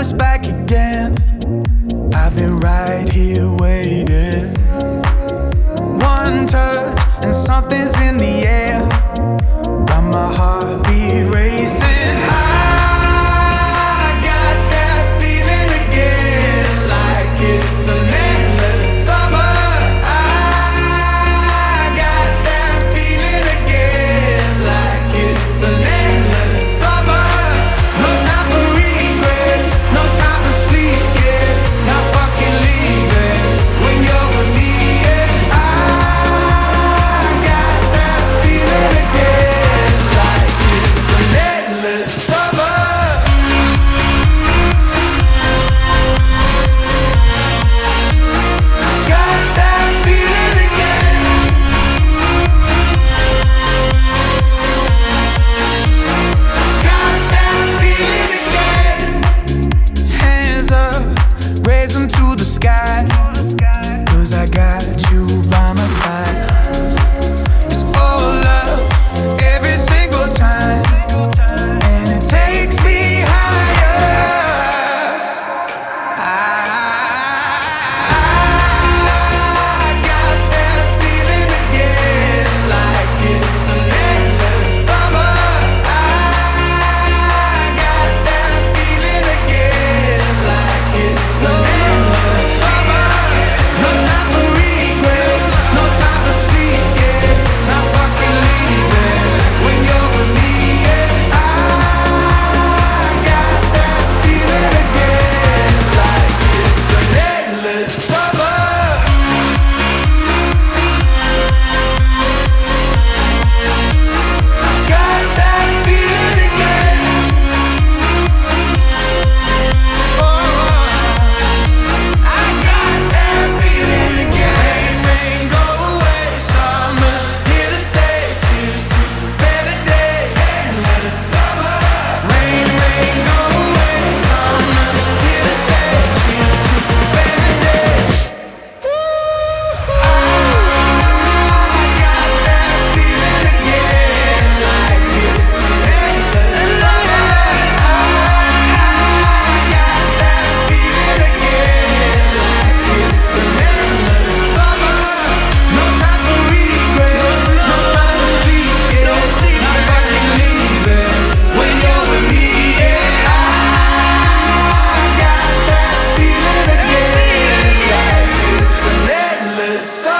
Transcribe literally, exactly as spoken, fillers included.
it's back again. I've been right here waiting. One touch and something's in the air. Got my heartbeat racing. I got that feeling again, like it's an endless summer. I got that feeling again, like it's an endless summer. No time for regret, no time to sleep yet. Not fucking leaving when you're with me. Yeah, I got that feeling again, like it's an endless summer. Got that feeling again. Got that feeling again. Hands up, raising to the sky, 'cause I got you by my side. It's all love every single time, and it takes me higher. I, I got that feeling again, like it's an endless summer. I got that feeling again, like it's an endless summer. No time for regret, no time to sleep yet. Not fucking leaving when you're with me. Yeah, I got that feeling again, like it's an endless summer. Got that feeling again. Oh, I got that feeling again. Rain, go away, summer's here to stay. Cheers to a better day, endless summer. Rain, rain, go away, summer's here to stay. Cheers to a better day. I got that feeling again, like it's an endless summer. I got that feeling again, like it's an endless summer. No time for regret, no time to sleep yet. Not fucking leaving when you're with me. Yeah, I got that feeling again, like it's an endless summer.